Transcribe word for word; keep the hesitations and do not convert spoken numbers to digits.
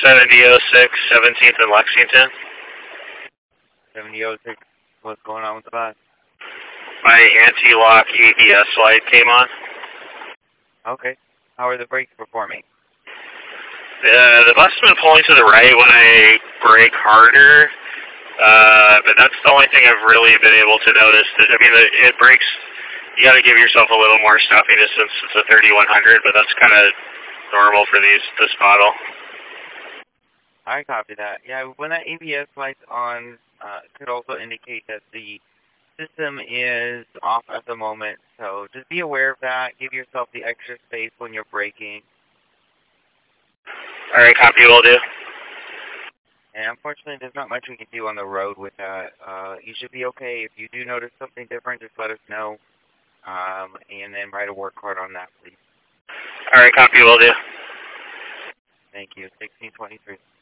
seventy oh six, seventeenth and Lexington. seventy oh six, what's going on with the bus? My anti-lock A B S light came on. Okay. How are the brakes performing? Uh, the bus has been pulling to the right when I brake harder, uh, but that's the only thing I've really been able to notice. I mean, it brakes, you got to give yourself a little more stuffiness since it's a thirty-one hundred, but that's kind of normal for these this model. I copy that. Yeah, when that A B S light's on, uh, could also indicate that the system is off at the moment. So just be aware of that. Give yourself the extra space when you're braking. All right, copy, will do. And unfortunately, there's not much we can do on the road with that. Uh, you should be okay. If you do notice something different, just let us know. Um, and then write a work card on that, please. All right, copy, will do. Thank you. sixteen twenty-three.